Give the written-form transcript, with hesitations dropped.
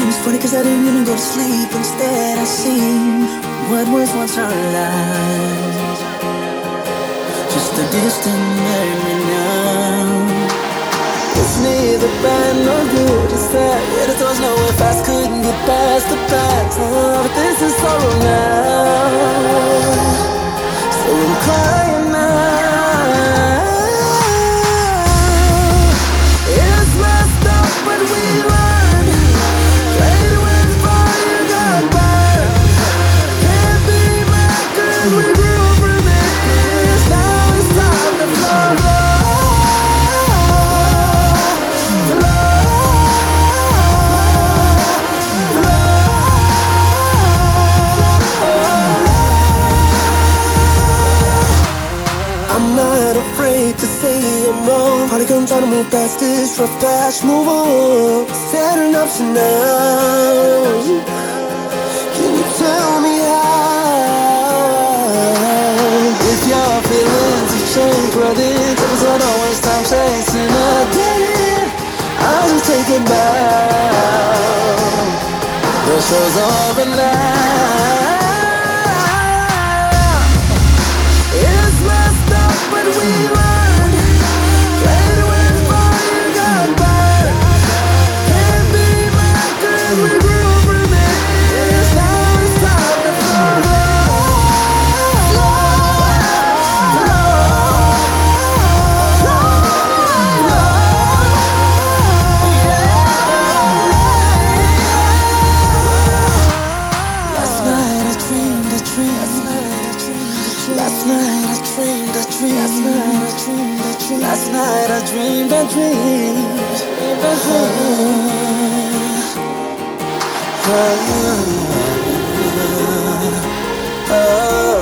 It's funny cause I didn't even go to sleep. Instead I seen what was once our lives. Just a distant memory now. It's neither bad nor good. It's that the door's nowhere fast. Couldn't get past the past. Oh, but this is sorrow now. So I'm crying now. It's messed up when we run. Played with fire, got burned. Can't be mad 'cause we grew from this. Now it's time to flow. I'm not afraid to say I'm wrong. Probably come trying to move past this rough patch, move on. Set an option now. Can you tell me how? If your feelings have changed, well then tell us what always time chasing a dead end. I'll just take it back. The show's over now. It's messed up, but we learned. Played with fire, got burned. Can't be mad 'cause we grew from this. Now it's time to flow. Last night I dreamed a dream. Last night I dreamed a dream. Last night I dreamed a dream. Last night I dreamed a dream. Oh, oh, oh.